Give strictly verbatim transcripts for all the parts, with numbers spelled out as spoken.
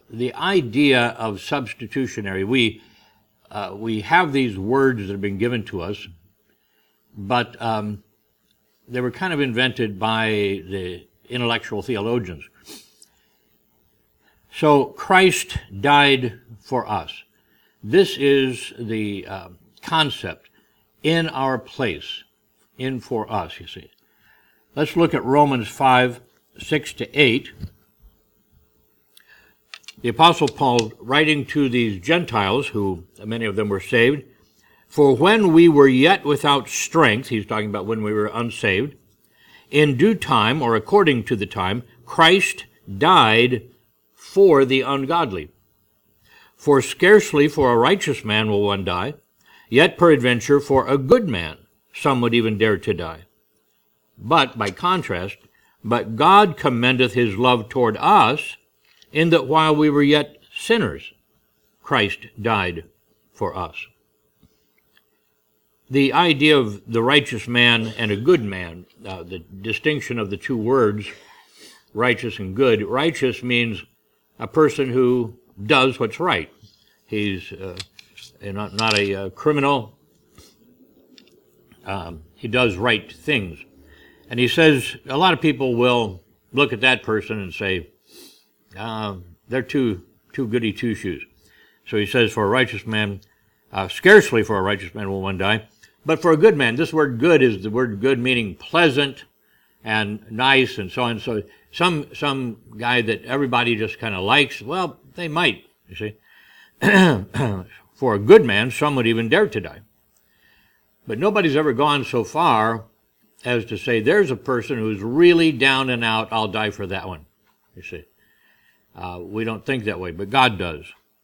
the idea of substitutionary, we uh, we have these words that have been given to us, but um, they were kind of invented by the intellectual theologians. So Christ died for us. This is the uh, concept, in our place, in for us, you see. Let's look at Romans five, six to eight. The Apostle Paul, writing to these Gentiles, who many of them were saved, for when we were yet without strength, he's talking about when we were unsaved, in due time, or according to the time, Christ died for the ungodly. For scarcely for a righteous man will one die, yet peradventure for a good man some would even dare to die. But, by contrast, but God commendeth his love toward us, in that while we were yet sinners, Christ died for us. The idea of the righteous man and a good man, uh, the distinction of the two words, righteous and good. Righteous means a person who does what's right. He's uh, not, not a uh, criminal. Um, he does right things. And he says a lot of people will look at that person and say, uh, they're too, too goody two-shoes. So he says, for a righteous man, uh, scarcely for a righteous man will one die, but for a good man. This word good is the word good meaning pleasant and nice and so on. So some some guy that everybody just kind of likes, well, they might, you see. For a good man, some would even dare to die. But nobody's ever gone so far as to say, there's a person who's really down and out, I'll die for that one, you see. Uh, we don't think that way, but God does.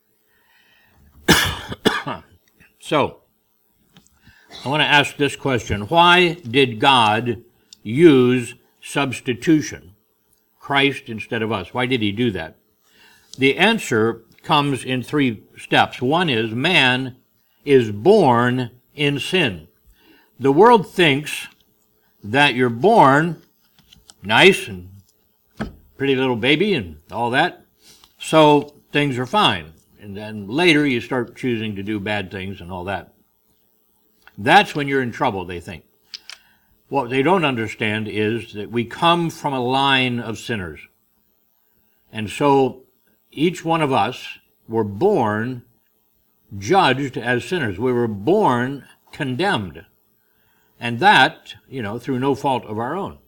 So, I want to ask this question. Why did God use substitution? Christ instead of us. Why did he do that? The answer comes in three steps. One is, man is born in sin. The world thinks that you're born nice and pretty little baby and all that, so things are fine. And then later you start choosing to do bad things and all that. That's when you're in trouble, they think. What they don't understand is that we come from a line of sinners. And so each one of us were born judged as sinners. We were born condemned. And that, you know, through no fault of our own.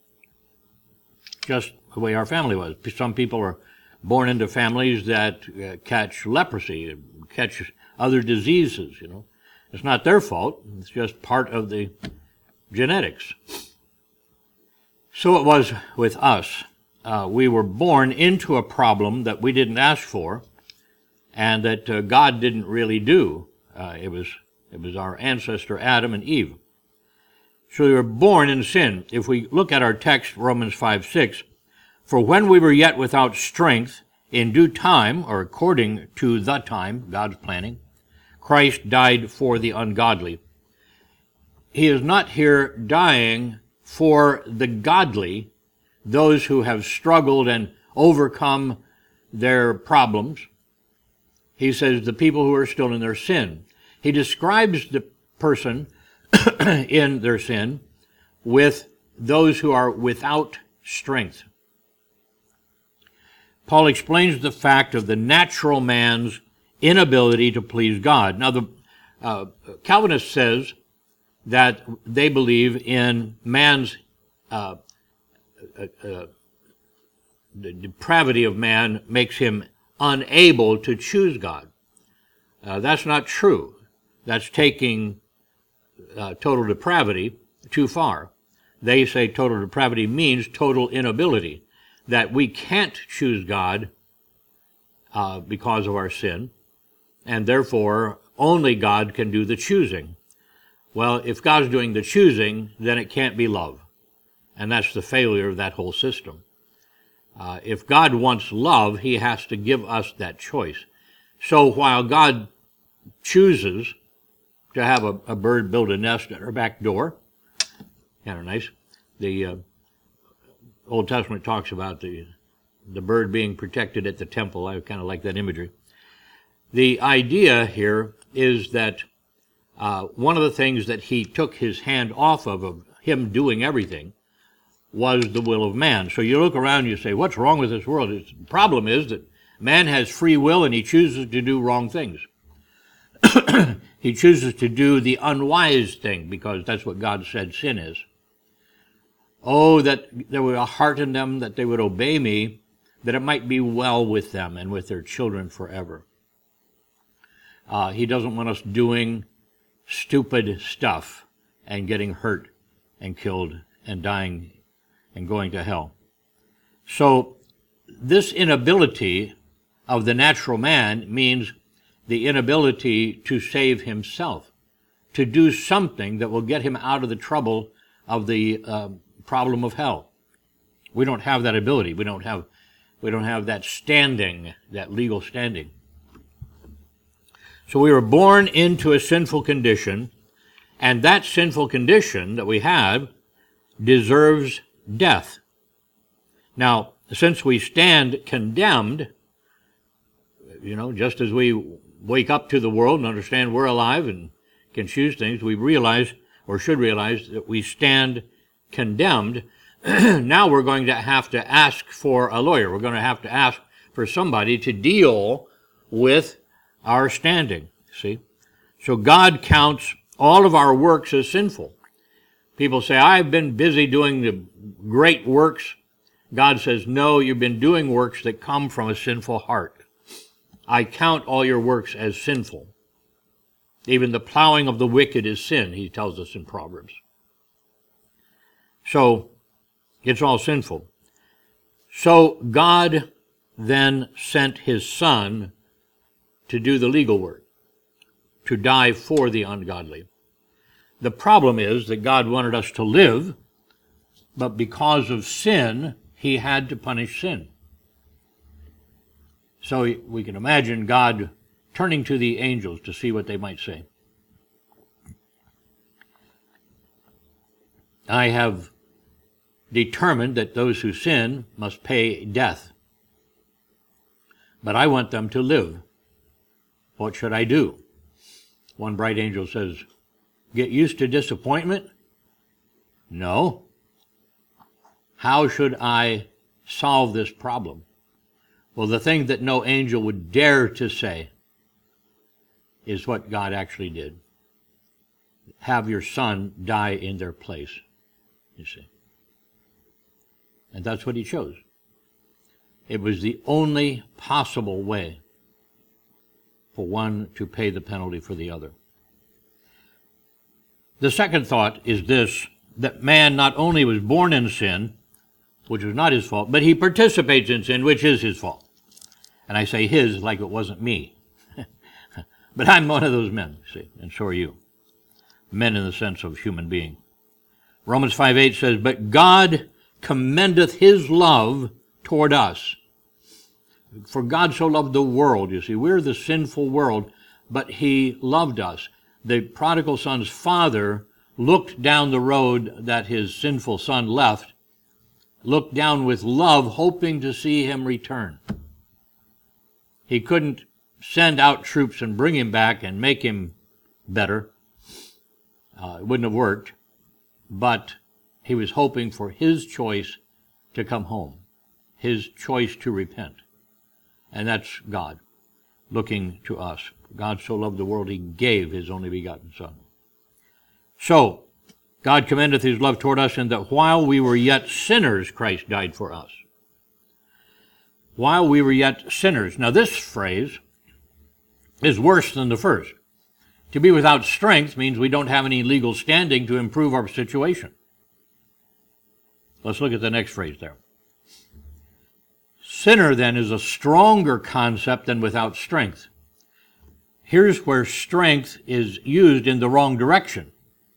Just the way our family was. Some people are born into families that uh, catch leprosy, catch other diseases, you know. It's not their fault. It's just part of the genetics. So it was with us. Uh, we were born into a problem that we didn't ask for and that uh, God didn't really do. Uh, it was it was our ancestor Adam and Eve. So we were born in sin. If we look at our text, Romans five six, for when we were yet without strength, in due time, or according to the time, God's planning, Christ died for the ungodly. He is not here dying for the godly, those who have struggled and overcome their problems. He says the people who are still in their sin. He describes the person in their sin with those who are without strength. Paul explains the fact of the natural man's inability to please God. Now, the uh, Calvinist says that they believe in man's uh, uh, uh, the depravity of man makes him unable to choose God. Uh, that's not true. That's taking uh, total depravity too far. They say total depravity means total inability, that we can't choose God uh, because of our sin, and therefore only God can do the choosing. Well, if God's doing the choosing, then it can't be love. And that's the failure of that whole system. Uh, if God wants love, he has to give us that choice. So while God chooses to have a, a bird build a nest at our back door, kind of nice, the uh, Old Testament talks about the the bird being protected at the temple. I kind of like that imagery. The idea here is that uh, one of the things that he took his hand off of, of him doing everything, was the will of man. So you look around and you say, what's wrong with this world? It's, the problem is that man has free will and he chooses to do wrong things. He chooses to do the unwise thing because that's what God said sin is. Oh, that there were a heart in them, that they would obey me, that it might be well with them and with their children forever. Uh, he doesn't want us doing stupid stuff and getting hurt and killed and dying and going to hell. So this inability of the natural man means the inability to save himself, to do something that will get him out of the trouble of the uh, problem of hell. We don't have that ability. We don't have, we don't have that standing, that legal standing. So we were born into a sinful condition, and that sinful condition that we have deserves death. Now, since we stand condemned, you know, just as we wake up to the world and understand we're alive and can choose things, we realize, or should realize, that we stand condemned. Now we're going to have to ask for a lawyer. We're going to have to ask for somebody to deal with our standing, see? So God counts all of our works as sinful. People say, I've been busy doing the great works. God says, no, you've been doing works that come from a sinful heart. I count all your works as sinful. Even the plowing of the wicked is sin, he tells us in Proverbs. So, it's all sinful. So, God then sent his Son to do the legal work, to die for the ungodly. The problem is that God wanted us to live, but because of sin, he had to punish sin. So we can imagine God turning to the angels to see what they might say. I have determined that those who sin must pay death, but I want them to live. What should I do? One bright angel says, get used to disappointment? No. How should I solve this problem? Well, the thing that no angel would dare to say is what God actually did. Have your Son die in their place, you see. And that's what he chose. It was the only possible way for one to pay the penalty for the other. The second thought is this, that man not only was born in sin, which was not his fault, but he participates in sin, which is his fault. And I say his like it wasn't me. But I'm one of those men, see, and so are you. Men in the sense of human being. Romans five eight says, but God commendeth his love toward us. For God so loved the world, you see, we're the sinful world, but he loved us. The prodigal son's father looked down the road that his sinful son left, looked down with love, hoping to see him return. He couldn't send out troops and bring him back and make him better. Uh, it wouldn't have worked. But he was hoping for his choice to come home, his choice to repent. And that's God looking to us. God so loved the world, he gave his only begotten Son. So, God commendeth his love toward us, in that while we were yet sinners, Christ died for us. While we were yet sinners. Now this phrase is worse than the first. To be without strength means we don't have any legal standing to improve our situation. Let's look at the next phrase there. Sinner, then, is a stronger concept than without strength. Here's where strength is used in the wrong direction.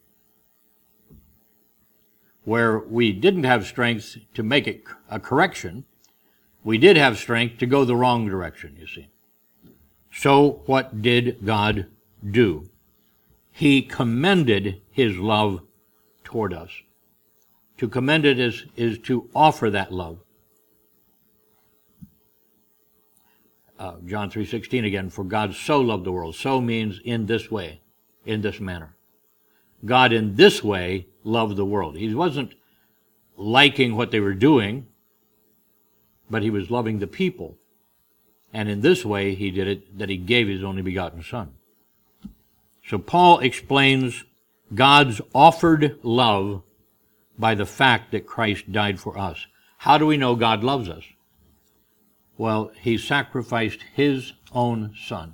Where we didn't have strength to make it a correction, we did have strength to go the wrong direction, you see. So what did God do? He commended his love toward us. To commend it is, is to offer that love. uh, John three sixteen again, for God so loved the world. So means in this way, in this manner. God in this way loved the world. He wasn't liking what they were doing, but he was loving the people. And in this way he did it, that he gave his only begotten Son. So Paul explains God's offered love by the fact that Christ died for us. How do we know God loves us? Well, he sacrificed his own Son.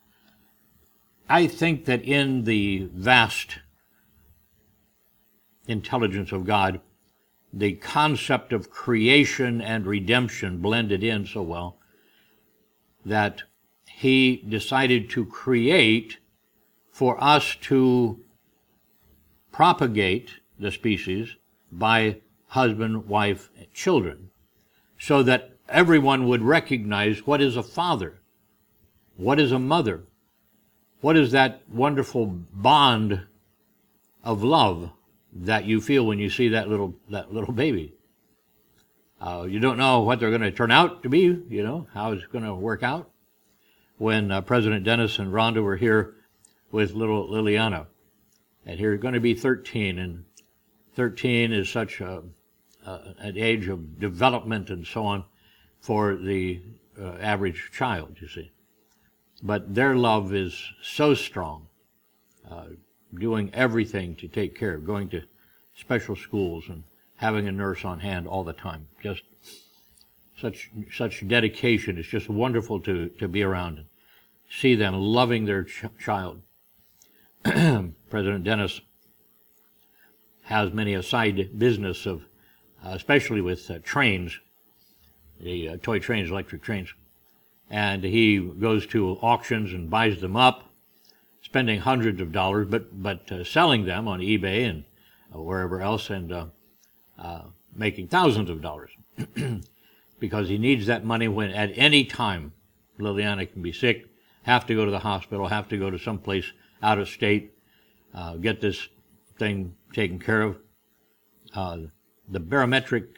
I think that in the vast intelligence of God, the concept of creation and redemption blended in so well that he decided to create for us to propagate the species by husband, wife, and children, so that everyone would recognize what is a father, what is a mother, what is that wonderful bond of love that you feel when you see that little that little baby. Uh, you don't know what they're going to turn out to be, you know, how it's going to work out. When uh, President Dennis and Rhonda were here with little Liliana, and here going to be thirteen, and thirteen is such a, uh, an age of development and so on for the uh, average child, you see. But their love is so strong, uh, doing everything to take care of, going to special schools and having a nurse on hand all the time. Just such such dedication. It's just wonderful to, to be around and see them loving their ch- child. President Dennis has many a side business of, uh, especially with uh, trains, the uh, toy trains, electric trains. And he goes to auctions and buys them up, spending hundreds of dollars, but but uh, selling them on eBay and uh, wherever else, and uh, uh, making thousands of dollars because he needs that money when at any time Liliana can be sick, have to go to the hospital, have to go to someplace out of state, uh, get this thing taken care of. Uh, the barometric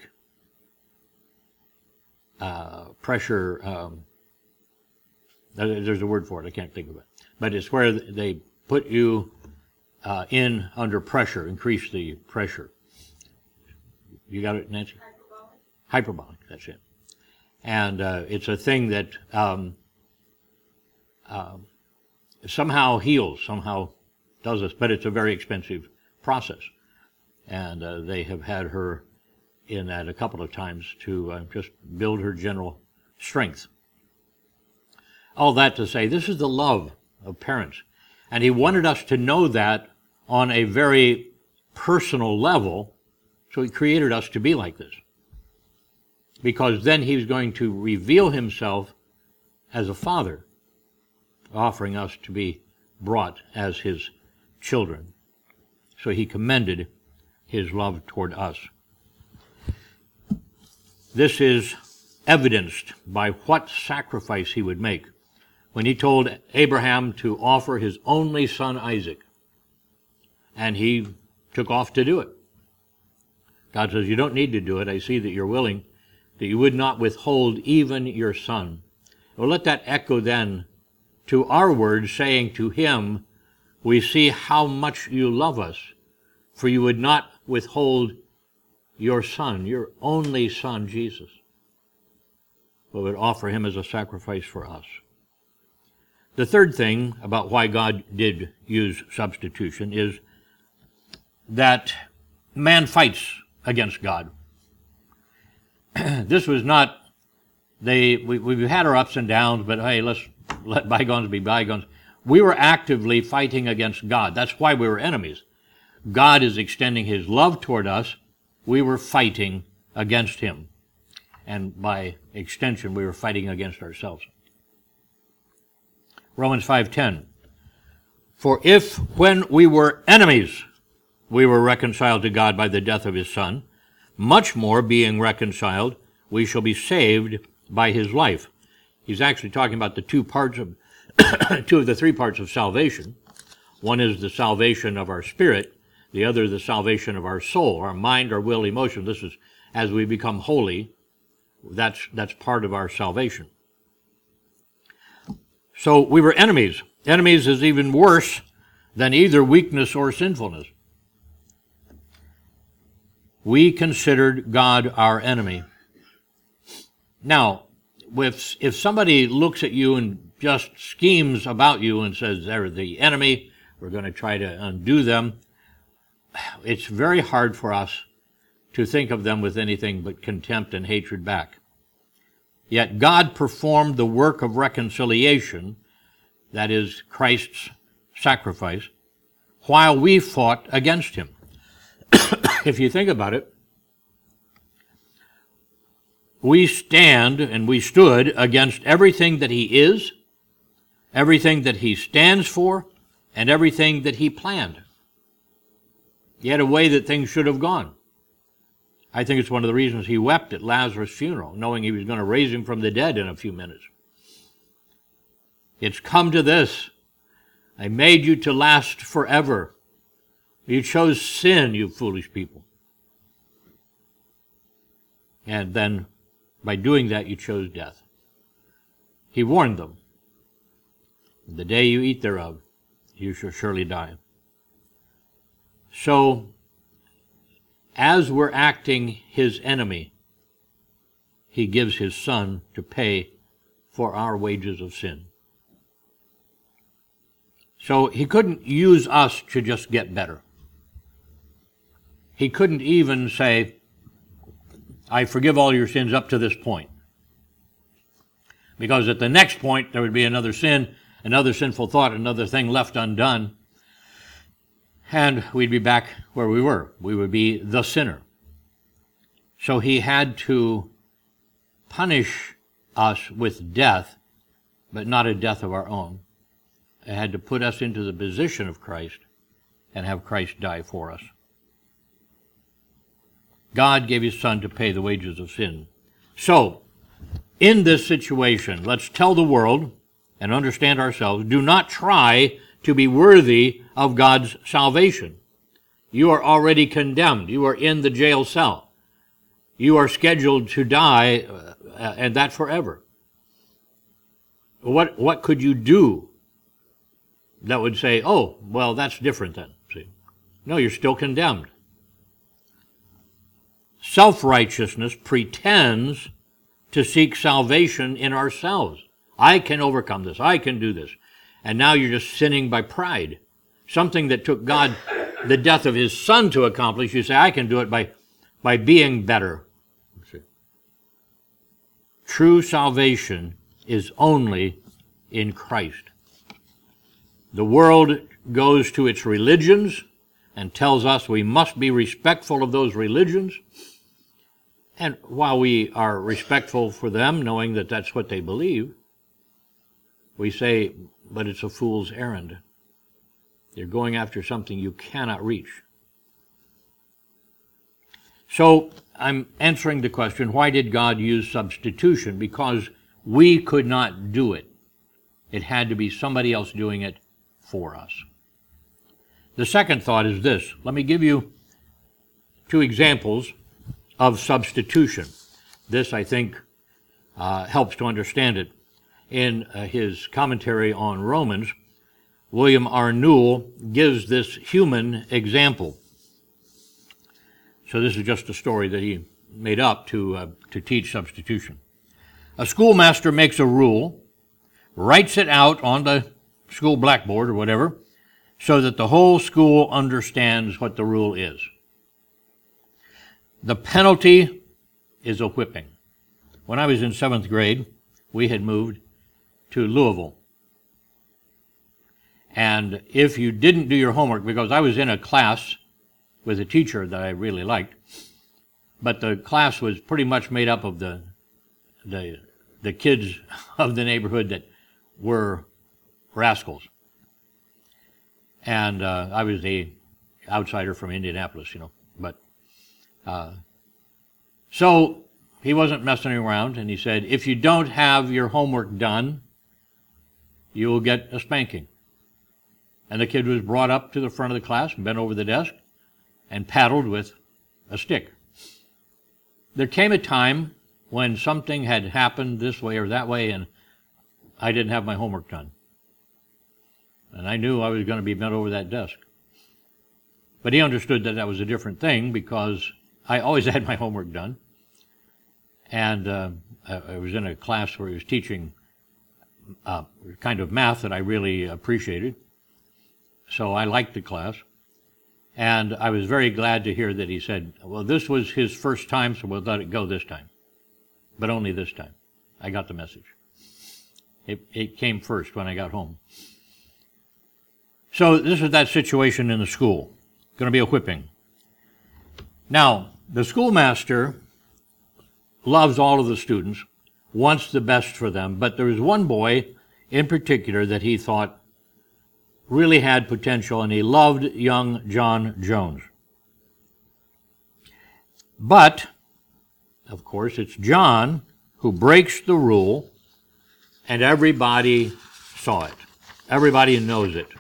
uh, pressure. Um, There's a word for it, I can't think of it. But it's where they put you uh, in under pressure, increase the pressure. You got it, Nancy? Hyperbolic. Hyperbolic, that's it. And uh, it's a thing that um, uh, somehow heals, somehow does this, but it's a very expensive process. And uh, they have had her in that a couple of times to uh, just build her general strength. All that to say, this is the love of parents. And he wanted us to know that on a very personal level, so he created us to be like this. Because then he's going to reveal himself as a father, offering us to be brought as his children. So he commended his love toward us. This is evidenced by what sacrifice he would make when he told Abraham to offer his only son Isaac, and he took off to do it. God says, you don't need to do it. I see that you're willing, that you would not withhold even your son. Well, let that echo then to our words, saying to him, we see how much you love us, for you would not withhold your son, your only son, Jesus, but would offer him as a sacrifice for us. The third thing about why God did use substitution is that man fights against God. This was not, they, we, we've had our ups and downs, but hey, let's let bygones be bygones. We were actively fighting against God. That's why we were enemies. God is extending his love toward us. We were fighting against him. And by extension, we were fighting against ourselves. Romans five ten. For if, when we were enemies, we were reconciled to God by the death of his Son, much more, being reconciled, we shall be saved by his life. He's actually talking about the two parts of, two of the three parts of salvation. One is the salvation of our spirit, the other the salvation of our soul, our mind, our will, emotion. This is, as we become holy, that's, that's part of our salvation. So we were enemies. Enemies is even worse than either weakness or sinfulness. We considered God our enemy. Now, if, if somebody looks at you and just schemes about you and says they're the enemy, we're going to try to undo them, it's very hard for us to think of them with anything but contempt and hatred back. Yet God performed the work of reconciliation, that is Christ's sacrifice, while we fought against him. If you think about it, we stand and we stood against everything that he is, everything that he stands for, and everything that he planned. He had a way that things should have gone. I think it's one of the reasons he wept at Lazarus' funeral, knowing he was going to raise him from the dead in a few minutes. It's come to this. I made you to last forever. You chose sin, you foolish people. And then, by doing that, you chose death. He warned them. The day you eat thereof, you shall surely die. So, as we're acting his enemy, he gives his Son to pay for our wages of sin. So he couldn't use us to just get better. He couldn't even say, I forgive all your sins up to this point. Because at the next point, there would be another sin, another sinful thought, another thing left undone, and we'd be back where we were. We would be the sinner. So he had to punish us with death, but not a death of our own. He had to put us into the position of Christ and have Christ die for us. God gave his Son to pay the wages of sin. So, in this situation, let's tell the world and understand ourselves, do not try to be worthy of God's salvation. You are already condemned. You are in the jail cell. You are scheduled to die, uh, and that forever. What, what could you do that would say, oh, well, that's different then? See? No, you're still condemned. Self-righteousness pretends to seek salvation in ourselves. I can overcome this. I can do this. And now you're just sinning by pride. Something that took God the death of his Son to accomplish, you say, I can do it by, by being better. True salvation is only in Christ. The world goes to its religions and tells us we must be respectful of those religions. And while we are respectful for them, knowing that that's what they believe, we say, but it's a fool's errand. You're going after something you cannot reach. So I'm answering the question, why did God use substitution? Because we could not do it. It had to be somebody else doing it for us. The second thought is this. Let me give you two examples of substitution. This, I think, uh, helps to understand it. In uh, his commentary on Romans, William R. Newell gives this human example. So this is just a story that he made up to, uh, to teach substitution. A schoolmaster makes a rule, writes it out on the school blackboard or whatever, so that the whole school understands what the rule is. The penalty is a whipping. When I was in seventh grade, we had moved to Louisville. And if you didn't do your homework, because I was in a class with a teacher that I really liked, but the class was pretty much made up of the the, the kids of the neighborhood that were rascals. And uh, I was the outsider from Indianapolis, you know. But uh, so he wasn't messing around, and he said, if you don't have your homework done, you will get a spanking. And the kid was brought up to the front of the class and bent over the desk and paddled with a stick. There came a time when something had happened this way or that way, and I didn't have my homework done. And I knew I was going to be bent over that desk. But he understood that that was a different thing because I always had my homework done. And uh, I was in a class where he was teaching uh, kind of math that I really appreciated. So I liked the class. And I was very glad to hear that he said, well, this was his first time, so we'll let it go this time. But only this time. I got the message. It, it came first when I got home. So this is that situation in the school. Going to be a whipping. Now, the schoolmaster loves all of the students, wants the best for them, but there was one boy in particular that he thought really had potential, and he loved young John Jones. But, of course, it's John who breaks the rule, and everybody saw it. Everybody knows it.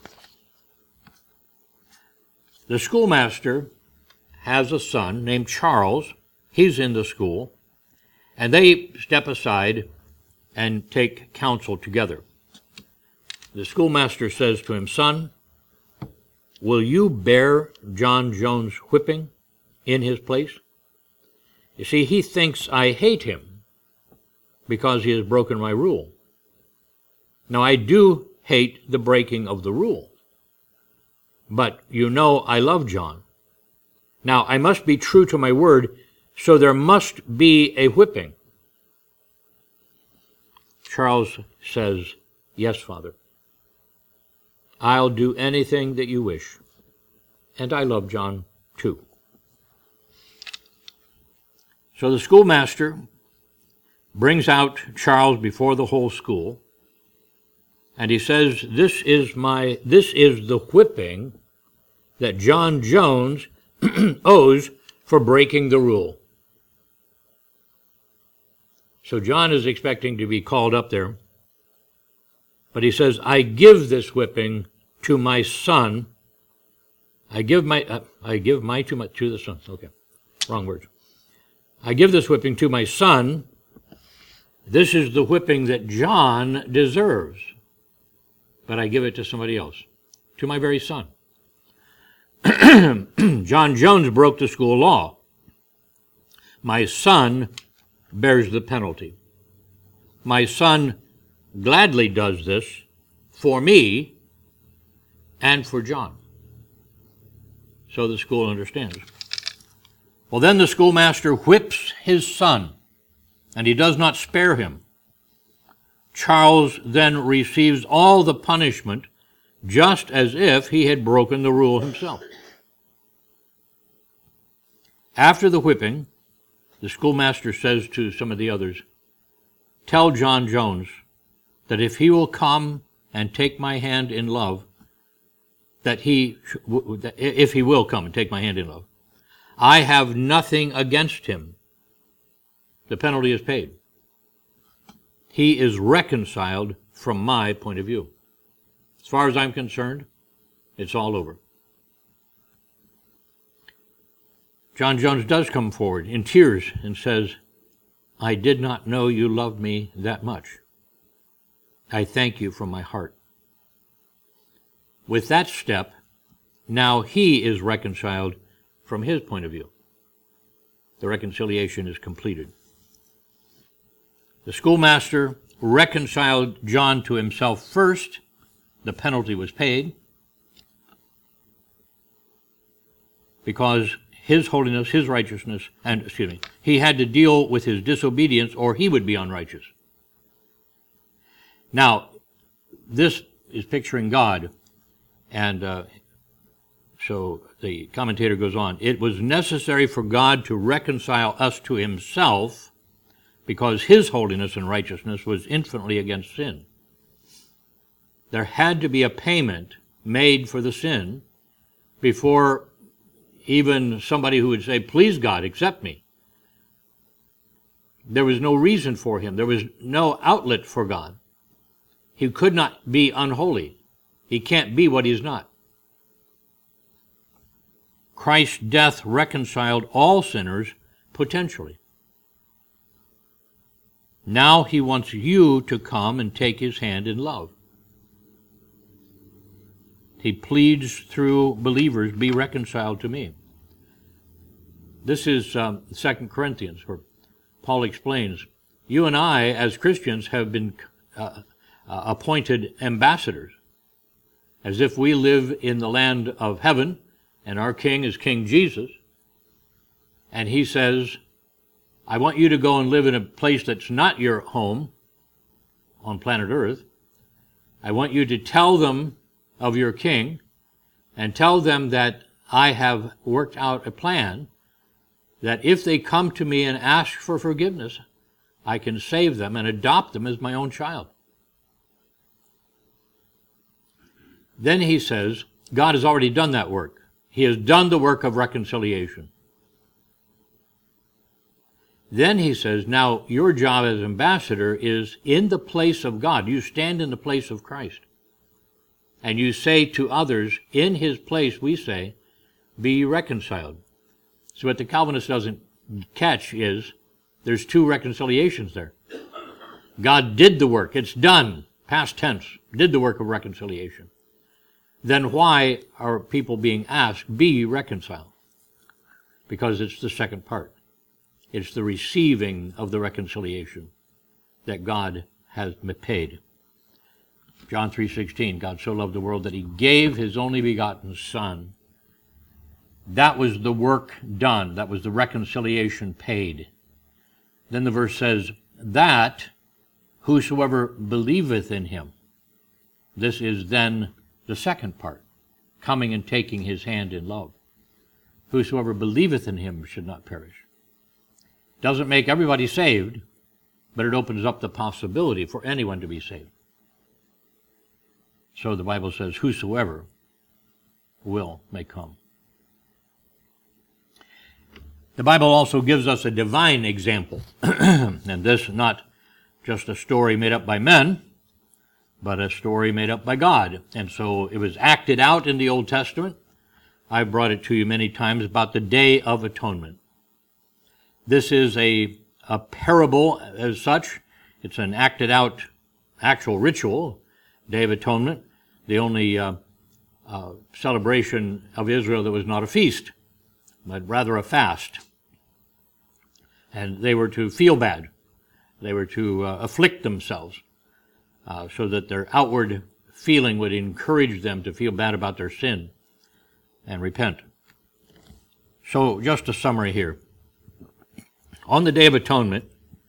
The schoolmaster has a son named Charles. He's in the school, and they step aside and take counsel together. The schoolmaster says to him, son, will you bear John Jones' whipping in his place? You see, he thinks I hate him because he has broken my rule. Now, I do hate the breaking of the rule, but you know I love John. Now, I must be true to my word, so there must be a whipping. Charles says, yes, Father. I'll do anything that you wish. And I love John, too. So the schoolmaster brings out Charles before the whole school, and he says, this is my, this is the whipping that John Jones owes for breaking the rule. So John is expecting to be called up there, but he says, I give this whipping to my son. I give my, uh, I give my to my, to the son. Okay, wrong words. I give this whipping to my son. This is the whipping that John deserves, but I give it to somebody else, to my very son. John Jones broke the school law. My son bears the penalty. My son gladly does this for me and for John. So the school understands. Well, then the schoolmaster whips his son, and he does not spare him. Charles then receives all the punishment just as if he had broken the rule himself. After the whipping, the schoolmaster says to some of the others, tell John Jones that if he will come and take my hand in love, that he, if he will come and take my hand in love, I have nothing against him. The penalty is paid. He is reconciled from my point of view. As far as I'm concerned, it's all over. John Jones does come forward in tears and says, I did not know you loved me that much. I thank you from my heart. With that step, now he is reconciled from his point of view. The reconciliation is completed. The schoolmaster reconciled John to himself first. The penalty was paid because his holiness, his righteousness, and, excuse me, he had to deal with his disobedience or he would be unrighteous. Now, this is picturing God, and uh, so the commentator goes on. It was necessary for God to reconcile us to himself because his holiness and righteousness was infinitely against sin. There had to be a payment made for the sin before even somebody who would say, please God, accept me. There was no reason for him. There was no outlet for God. He could not be unholy. He can't be what he's not. Christ's death reconciled all sinners potentially. Now he wants you to come and take his hand in love. He pleads through believers, be reconciled to me. This is um, Second Corinthians, where Paul explains, you and I, as Christians, have been uh, uh, appointed ambassadors, as if we live in the land of heaven, and our king is King Jesus. And he says, I want you to go and live in a place that's not your home on planet Earth. I want you to tell them of your king, and tell them that I have worked out a plan that if they come to me and ask for forgiveness, I can save them and adopt them as my own child. Then he says, God has already done that work. He has done the work of reconciliation. Then he says, now your job as ambassador is in the place of God. You stand in the place of Christ. And you say to others, in his place, we say, be reconciled. So what the Calvinist doesn't catch is, there's two reconciliations there. God did the work. It's done. Past tense. Did the work of reconciliation. Then why are people being asked, be reconciled? Because it's the second part. It's the receiving of the reconciliation that God has paid. John three sixteen, God so loved the world that he gave his only begotten Son. That was the work done. That was the reconciliation paid. Then the verse says, that whosoever believeth in him. This is then the second part, coming and taking his hand in love. Whosoever believeth in him should not perish. Doesn't make everybody saved, but it opens up the possibility for anyone to be saved. So the Bible says, whosoever will may come. The Bible also gives us a divine example, and this not just a story made up by men, but a story made up by God. And so it was acted out in the Old Testament. I've brought it to you many times about the Day of Atonement. This is a, a parable as such. It's an acted out actual ritual, Day of Atonement, the only uh, uh, celebration of Israel that was not a feast, but rather a fast. And they were to feel bad. They were to uh, afflict themselves uh, so that their outward feeling would encourage them to feel bad about their sin and repent. So just a summary here. On the Day of Atonement,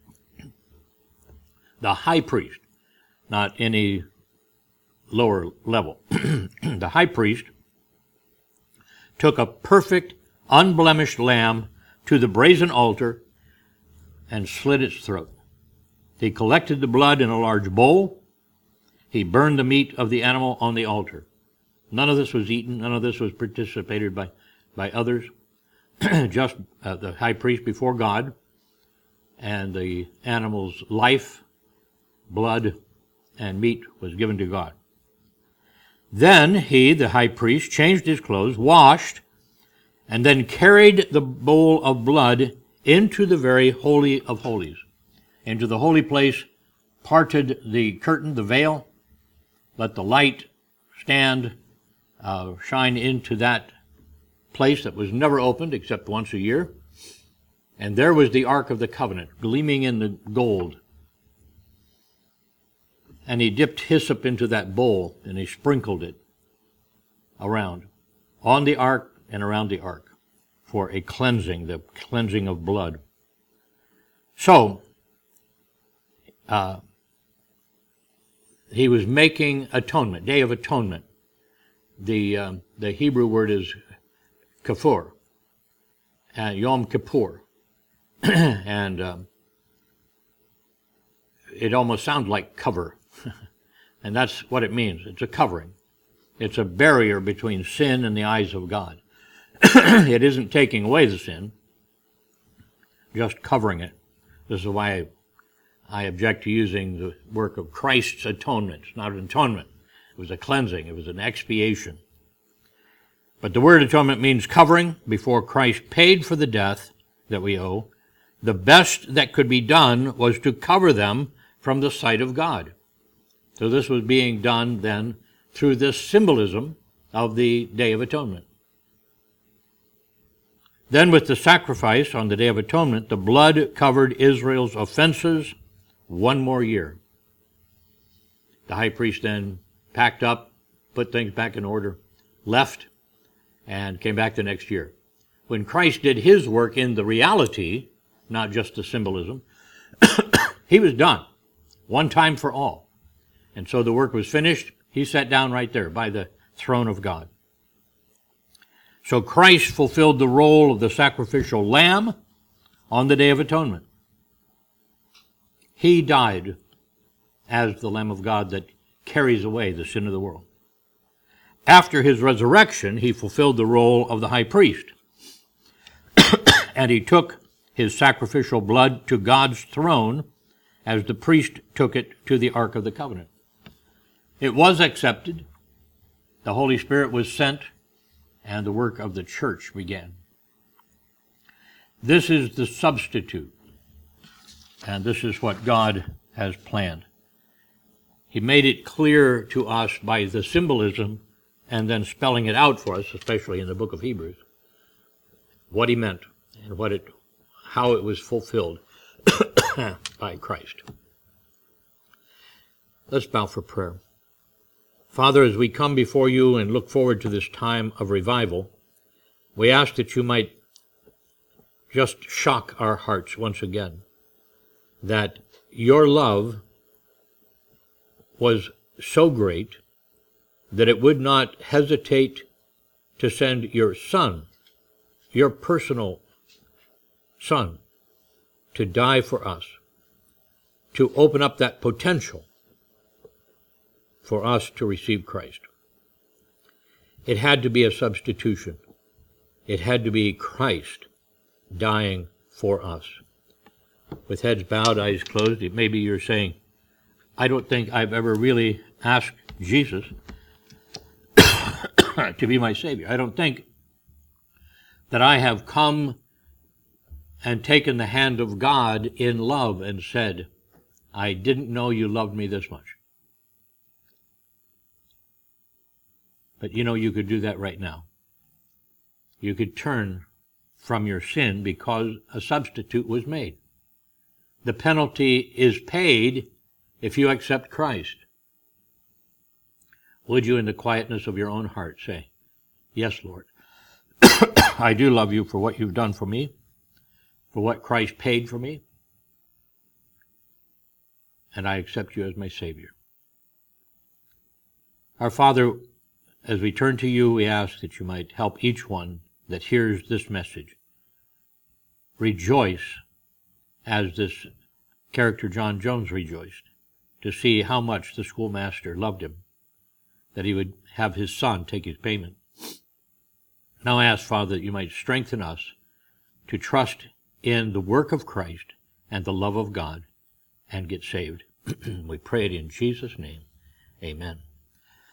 the high priest, not any lower level, the high priest took a perfect, unblemished lamb to the brazen altar and slit its throat. He collected the blood in a large bowl. He burned the meat of the animal on the altar. None of this was eaten. None of this was participated by, by others. Just uh, the high priest before God, and the animal's life, blood, and meat was given to God. Then he, the high priest, changed his clothes, washed, and then carried the bowl of blood into the very Holy of Holies, into the holy place, parted the curtain, the veil, let the light stand, uh, shine into that place that was never opened except once a year. And there was the Ark of the Covenant, gleaming in the gold. And he dipped hyssop into that bowl, and he sprinkled it around, on the ark and around the ark, for a cleansing, the cleansing of blood. So, uh, he was making atonement, Day of Atonement. The, uh, the Hebrew word is kafur, uh, Yom Kippur. and um, it almost sounds like cover. And that's what it means. It's a covering. It's a barrier between sin and the eyes of God. It isn't taking away the sin, just covering it. This is why I, I object to using the work of Christ's atonement. It's not an atonement. It was a cleansing. It was an expiation. But the word atonement means covering before Christ paid for the death that we owe. the best that could be done was to cover them from the sight of God. So this was being done then through this symbolism of the Day of Atonement. Then with the sacrifice on the Day of Atonement, the blood covered Israel's offenses one more year. The high priest then packed up, put things back in order, left, and came back the next year. When Christ did his work in the reality, not just the symbolism, he was done, one time for all. And so the work was finished. He sat down right there by the throne of God. So Christ fulfilled the role of the sacrificial lamb on the Day of Atonement. He died as the Lamb of God that carries away the sin of the world. After his resurrection, he fulfilled the role of the high priest. And he took his sacrificial blood to God's throne as the priest took it to the Ark of the Covenant. It was accepted. The Holy Spirit was sent, and the work of the church began. This is the substitute, and this is what God has planned. He made it clear to us by the symbolism and then spelling it out for us, especially in the book of Hebrews, what he meant and what it, how it was fulfilled by Christ. Let's bow for prayer. Father, as we come before you and look forward to this time of revival, we ask that you might just shock our hearts once again, that your love was so great that it would not hesitate to send your Son, your personal Son, to die for us, to open up that potential for us to receive Christ. It had to be a substitution. It had to be Christ dying for us. With heads bowed, eyes closed, maybe you're saying, I don't think I've ever really asked Jesus to be my Savior. I don't think that I have come and taken the hand of God in love and said, I didn't know you loved me this much. But you know, you could do that right now. You could turn from your sin because a substitute was made. The penalty is paid if you accept Christ. Would you, in the quietness of your own heart, say, yes, Lord, I do love you for what you've done for me, for what Christ paid for me, and I accept you as my Savior. Our Father, as we turn to you, we ask that you might help each one that hears this message rejoice as this character John Jones rejoiced, to see how much the schoolmaster loved him, that he would have his son take his payment. Now I ask, Father, that you might strengthen us to trust in the work of Christ and the love of God and get saved. We pray it in Jesus' name. Amen.